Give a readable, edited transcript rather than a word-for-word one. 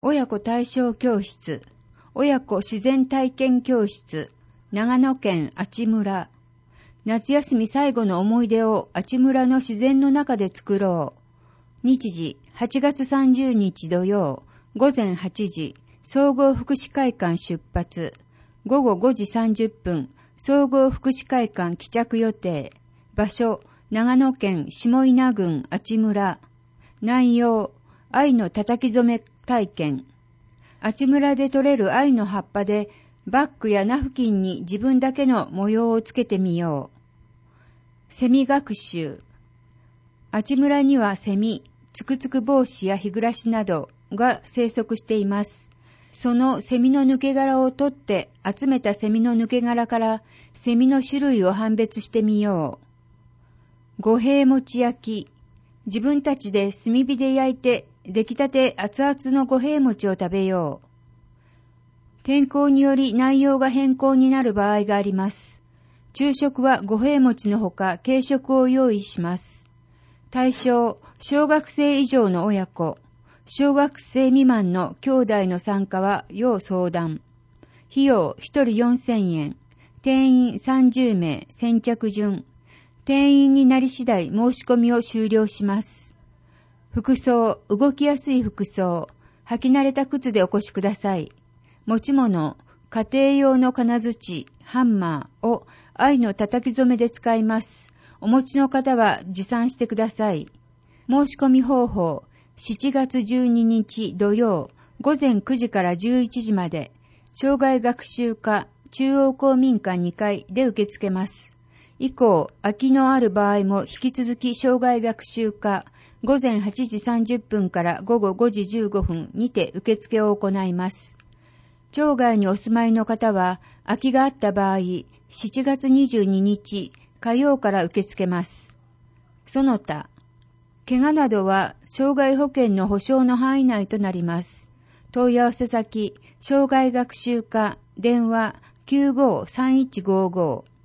親子対象教室、親子自然体験教室、長野県阿智村。夏休み最後の思い出を阿智村の自然の中で作ろう。日時8月30日土曜、午前8時、総合福祉会館出発。午後5時30分、総合福祉会館帰着予定。場所、長野県下稲郡阿智村。内容、藍の叩き染め体験。阿智村で採れる藍の葉っぱでバッグやナフキンに自分だけの模様をつけてみよう。セミ学習。阿智村にはセミ、つくつく帽子や日暮らしなどが生息しています。そのセミの抜け殻を取って集めたセミの抜け殻からセミの種類を判別してみよう。五平餅焼き。自分たちで炭火で焼いて出来たて熱々の五平餅を食べよう。天候により内容が変更になる場合があります。昼食は五平餅のほか軽食を用意します。対象、小学生以上の親子。小学生未満の兄弟の参加は要相談。費用1人4000円。定員30名、先着順。定員になり次第申し込みを終了します。服装、動きやすい服装。履き慣れた靴でお越しください。持ち物、家庭用の金槌、ハンマーを藍の叩き染めで使います。お持ちの方は持参してください。申し込み方法、7月12日土曜、午前9時から11時まで、障害学習課中央公民館2階で受け付けます。以降、空きのある場合も引き続き障害学習課午前8時30分から午後5時15分にて受付を行います。町外にお住まいの方は、空きがあった場合、7月22日火曜から受け付けます。その他、怪我などは障害保険の保障の範囲内となります。問い合わせ先、障害学習課、電話 953155